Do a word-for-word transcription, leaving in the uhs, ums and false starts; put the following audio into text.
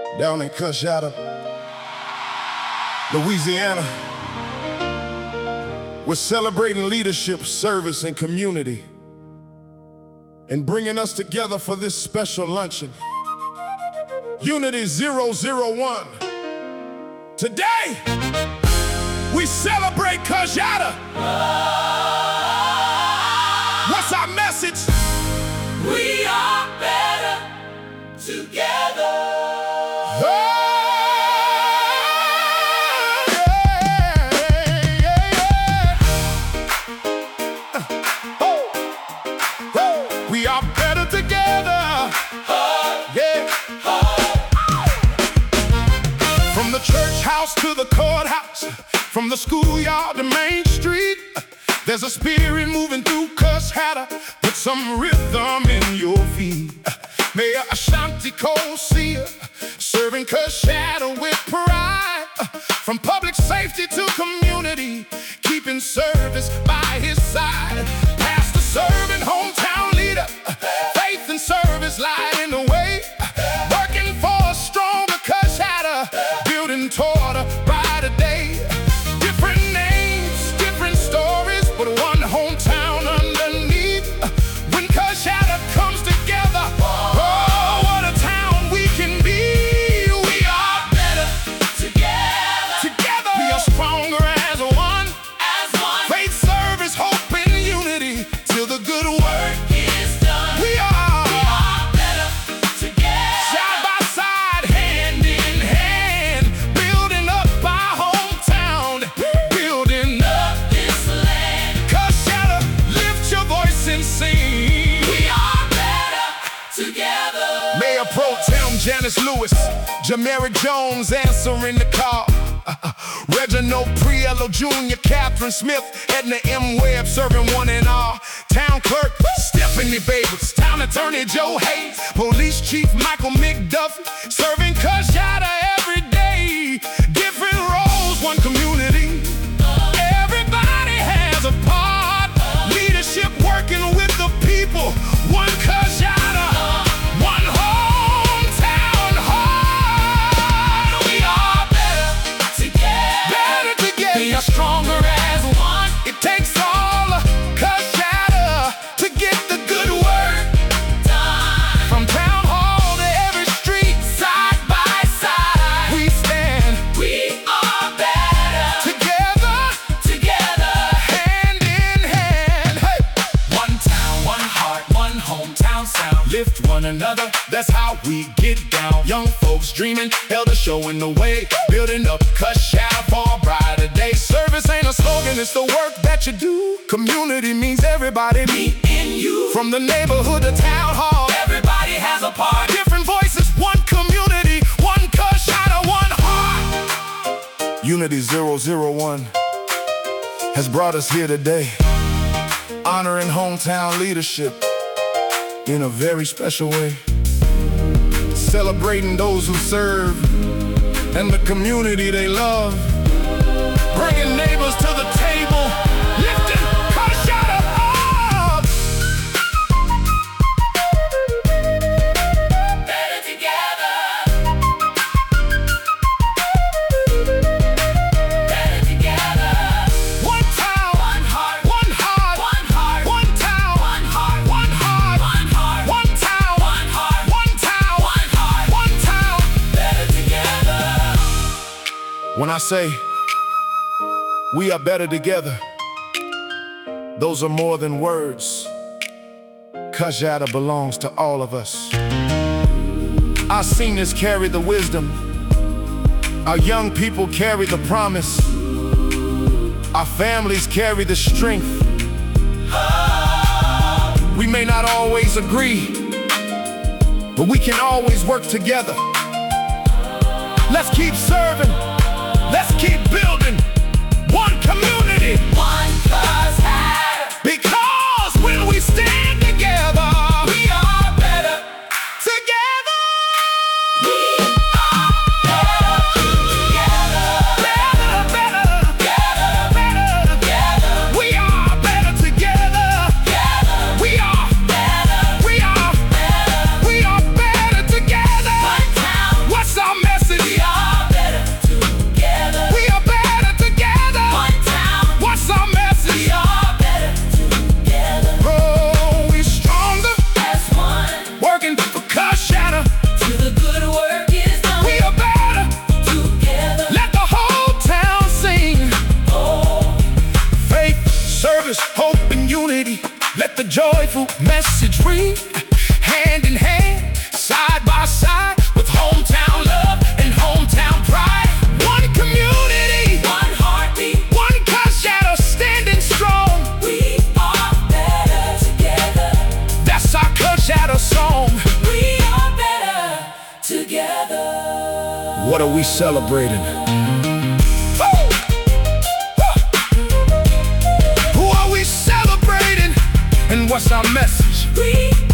down in Coushatta, Louisiana. We're celebrating leadership, service, and community, and bringing us together for this special luncheon. Unity zero zero one. Today, we celebrate Coushatta. What's our message? We are better together. Oh, yeah, yeah, yeah. Oh, oh. We are better together. Oh, Yeah. oh. From the church house to the courthouse, from the schoolyard to Main Street, there's a spirit moving through Coushatta. Put some rhythm in your feet. Mayor Ashanti Kosia, serving Coushatta with pride. From public safety to community, keeping service by his side. Pastor serving, hometown leader, faith and service lighting the way. Working for a stronger Coushatta, building toward a brighter day. Different names, different stories, but one hometown underneath. When Coushatta comes together, oh, what a town we can be. We are Better together. together, we are stronger as one. As one. Faith, service, hope, and unity till the good work Is done. we are. We are better together. Side by side, hand in hand, building up our hometown, building up This land. Coushatta. Lift your voice and sing. We are better together. Mayor Pro Tem Janice Lewis, Jamerick Jones answering the call. Uh, uh, Reginald Priello Junior, Catherine Smith, Edna M. Webb serving one and all. Town Clerk Stephanie Babers, Town Attorney Joe Hayes, Police Chief Michael McDuffie, serving Coushatta every day. Different roles, one community. Everybody has a part. Leadership working with the people. One Coushatta, one hometown heart. We are better together. Better together. We are stronger as one. It takes all of Coushatta to get the good work. Done. From town hall to every street, Side by side. we stand We are better together, together. hand in hand. Hey, One town, one heart, one hometown sound. lift one another, that's how we get down. Young folks dreaming, elder showing the way, building up Coushatta for a brighter day. Service ain't a slogan, it's the work that you do. Community means everybody. Me and you. From the neighborhood to town hall, Everybody has a part. different voices, one community, one Coushatta, one heart. Unity zero zero one has brought us here today, honoring hometown leadership in a very special way. Celebrating those who serve and the community they love. Bringing neighbors to the table, lifting Coushatta up. Better together. Better together. One town, One heart. one heart, One heart. one town, One heart. one heart, One heart. one town, One heart. one town, One heart. one town. Better together. When I say we are better together, those are more than words. Coushatta belongs to all of us. Our seniors carry the wisdom. Our young people carry the promise. Our families carry the strength. We may not always agree, but we can always work together. Let's keep serving. Let's keep building one community. One Coushatta. Because when we stand together, We are better together, We are better together. better, better, Together. better, Together. we are better together. Together. We are, Better. we are, Better. we are better together. One town. What's our together. What are we celebrating? Who are we celebrating? And what's our message? We